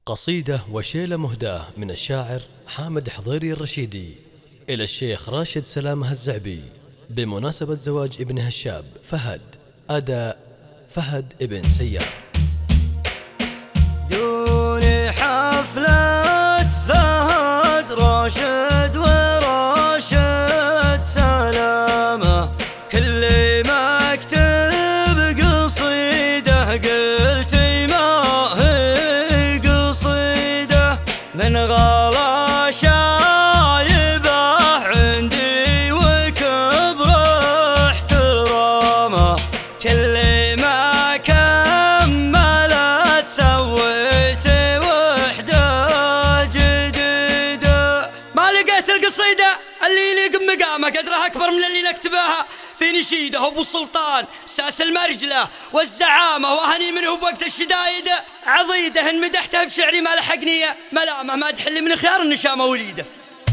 قصيدة وشيلة مهداة من الشاعر حامد حضيري الرشيدي إلى الشيخ راشد سلامة الزعبي بمناسبة زواج ابنها الشاب فهد. أداء فهد ابن سيار. دوني حفلة فهد راشد وراشد سلامة، كل ما اكتب قصيدة قلت ما هي قصيدة، من غلا شايبه عندي وكبر احترامه، كل ما كملت سويت وحدة جديدة. ما لقيت القصيدة اللي يليق بمقامه، قدرها أكبر من اللي نكتبها في نشيده. أبو السلطان ساس المرجلة والزعامة، وهني منه بوقت الشدايدة، عضيده إن مدحته بشعري ما لحقنيه ملامه، ما تحل من خيار النشامة وليده.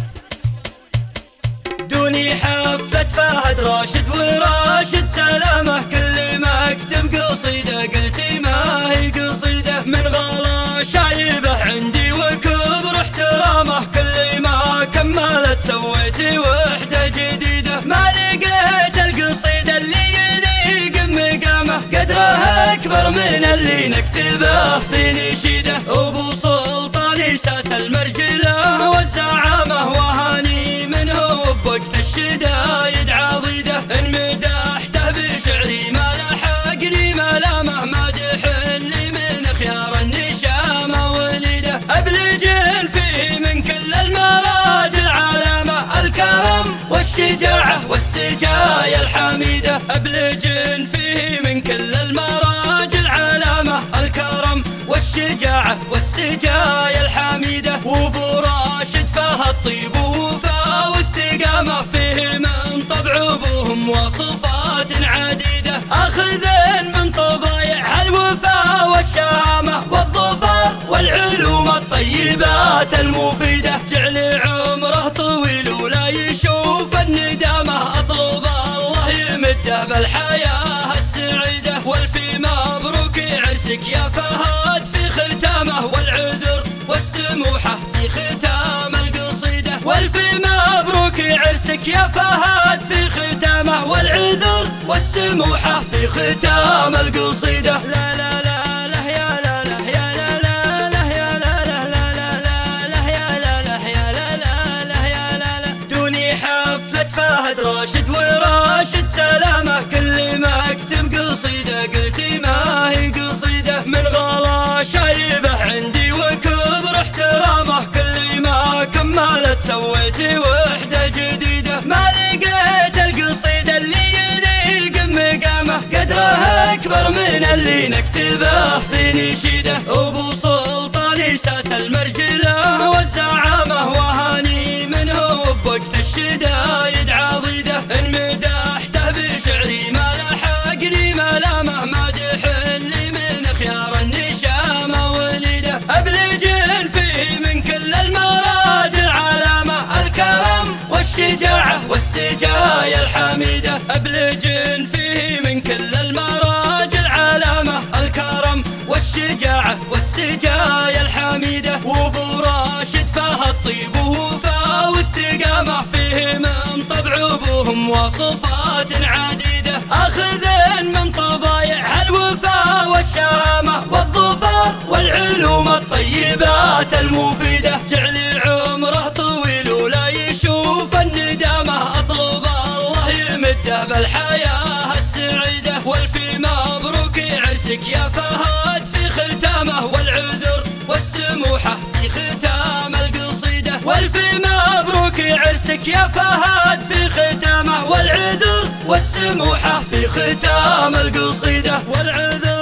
دوني حفلة فهد راشد وراشد سلامة، كل ما اكتب قصيدة قلت ما هي قصيدة، من غلا شايبه عندي وكبر احترامه، كل ما كملت سويت وحدة جديدة. ما لقيت القصيدة اللي يليق بمقامه، قدرها أكبر من اللي نكتبه في نشيده. أبو سلطان ساس المرجلة والزعامة، وهاني منه بوقت الشدايد عضيده، إن مدحته بشعري ما لحقني ملامه، مادح اللي من خيار النشامة وليده. أبلجن فيه من كل المراجل علامة، الكرم والشجاعة والسجايا الحميدة، أبلجن فيه من كل المراجل علامة، الكرم والشجاعة والسجايا الحميدة. وابو راشد فهد طيب ووفا واستقامة، فيه من طبع ابوهم وصفات عديدة، اخذ من طبايع الوفا والشهامة والظفر والعلوم الطيبات المفيدة. جعل عمره طويل ولا يشوف الندامة، اطلب الله يمده بالحياة السعيدة. والفي مبروك عرسك يا فهد في ختامه، والعذر والسموحة في ختام القصيدة. والفي مبروك عرسك يا فهد في ختامه، والعذر والسموحة في ختام القصيدة. لا لا لا لا يا لا لا يا لا لا لا يا لا لا لا لا لا يا لا لا يا لا لا لا يا لا لا. دوني حفلة فهد راشد وراشد سلامة، كل ما اكتب قصيدة قلت ما هي قصيدة، من غلا شايبه عندي وكبر احترامه، كل ما كملت سويت وحدة جديدة. ما لقيت القصيدة اللي يليق بمقامه، قدرها أكبر من اللي نكتبه في نشيده. أبو سلطان ساس المرجلة والزعامة، وهاني منه بوقت الشدايد عضيده، إن مدحته بشعري ما لحقني ملامه، مادح اللي من خيار النشامة وليده. أبلجن فيه من كل المراجل علامة، الكرم والشجاعة والسجايا الحميدة، أبلجن فيه من كل المراجل علامة، الكرم والشجاعة والسجايا الحميدة. وابو راشد فهد طيب ووفا واستقامة، فيه من طبع ابوهم وصفات عديدة، اخذ من طبايع الوفا والشهامة والظفر والعلوم الطيبات المفيدة. جعل عمره طويل ولا يشوف الندامة، اطلب الله يمده بالحياة السعيدة. والفي مبروك عرسك يا فهد في ختامه، والعذر والسموحة في ختام القصيدة. والفي مبروك عرسك يا فهد في ختامه، والعذر والسموحة في ختام القصيدة. والعذر